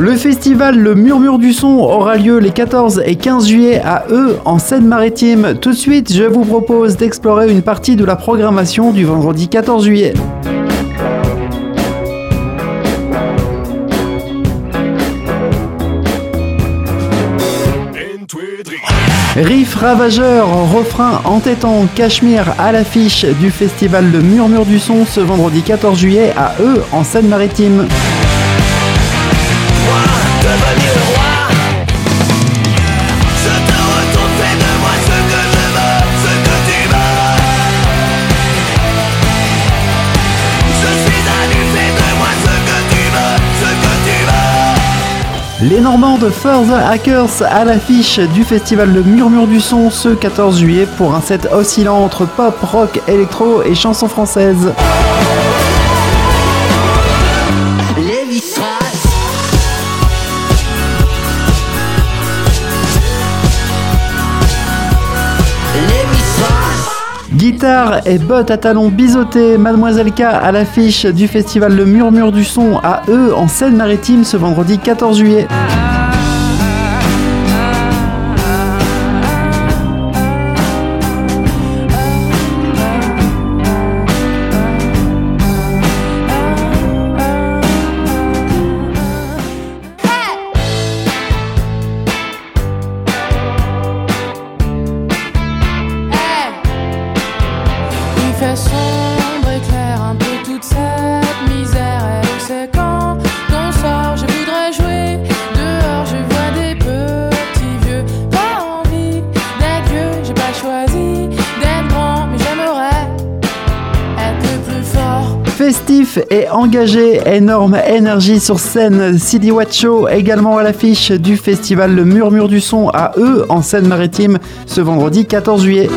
Le festival Le Murmure du Son aura lieu les 14 et 15 juillet à Eu, en Seine-Maritime. Tout de suite, je vous propose d'explorer une partie de la programmation du vendredi 14 juillet. Riff ravageur, refrain entêtant, Cachemire à l'affiche du festival Le Murmure du Son ce vendredi 14 juillet à Eu, en Seine-Maritime. Les Normands de Further Hackers à l'affiche du festival Le Murmure du Son ce 14 juillet pour un set oscillant entre pop, rock, électro et chansons françaises. Guitare et bottes à talons biseautés, Mademoiselle K à l'affiche du festival Le Murmure du Son à Eu, en Seine-Maritime ce vendredi 14 juillet. Sombre et clair, un peu toute cette misère. Et où c'est quand on sort, je voudrais jouer. Dehors, je vois des petits vieux. Pas envie d'être vieux, j'ai pas choisi d'être grand, mais j'aimerais être le plus fort. Festif et engagé, énorme énergie sur scène. Sidi Wacho également à l'affiche du festival Le Murmure du Son à Eu, en Seine-Maritime ce vendredi 14 juillet.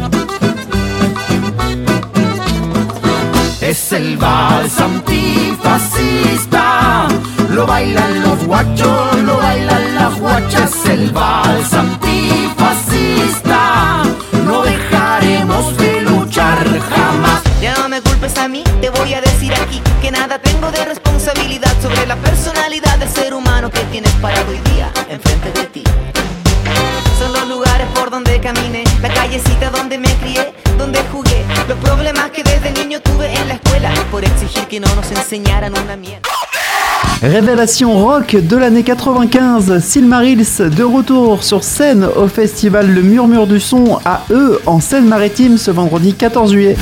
Es el vals antifascista, lo bailan los guachos, lo bailan las guachas. Es el vals antifascista, no dejaremos de luchar jamás. Ya no me culpes a mí, te voy a decir aquí que nada tengo de responsabilidad sobre la personalidad del ser humano que tienes parado hoy día enfrente de ti. Son los lugares por donde caminé, la callecita donde me crié, donde jugué, los problemas que desde niño tuve en la escuela, por exigir que no nos enseñaran una mierda. Révélation rock de l'année 95, Silmarils de retour sur scène au festival Le Murmure du Son à Eu, en Seine-Maritime ce vendredi 14 juillet.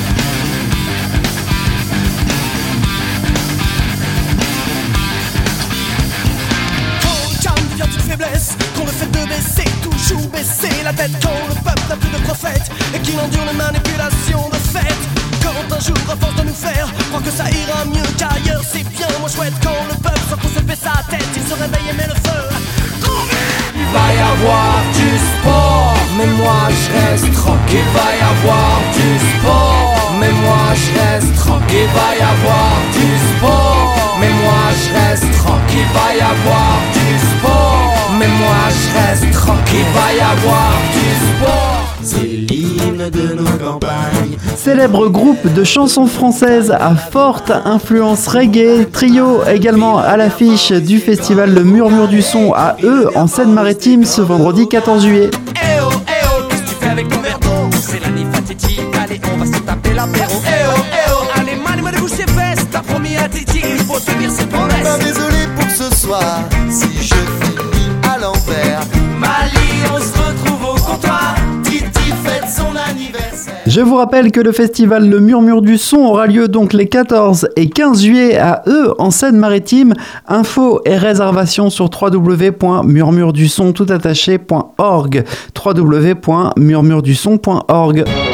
Qu'on le fait de baisser, toujours baisser la tête. Quand le peuple n'a plus de prophète et qu'il endure les manipulations de fait. Quand un jour à force de nous faire croire que ça ira mieux qu'ailleurs, c'est bien moins chouette. Quand le peuple sans qu'on se fait sa tête, il se réveille et met le feu. Il va y avoir du sport, mais moi je reste tranquille. Il va y avoir du sport, mais moi je reste tranquille. Il va y avoir du sport, mais moi je reste tranquille. Il va y avoir du sport, mais moi je reste tranquille. Il va y avoir du sport. C'est l'hymne de nos campagnes. Célèbre groupe de chansons françaises à forte influence reggae, trio également à l'affiche du festival Le Murmure du Son à Eu, en Seine-Maritime ce vendredi 14 juillet. Eh oh, qu'est-ce que tu fais avec ton verre d'eau? C'est l'année fatidique, allez on va se taper l'apéro. Eh oh, allez Mali, bouge tes fesses. T'as promis à Titi, il faut tenir ses promesses. Pas désolé pour ce soir, si je finis à l'envers. Mali, on se retrouve au comptoir. Titi fête son anniversaire. Je vous rappelle que le festival Le Murmure du Son aura lieu donc les 14 et 15 juillet à Eu, en Seine-Maritime. Infos et réservations sur www.murmureduson.org. www.murmureduson.org.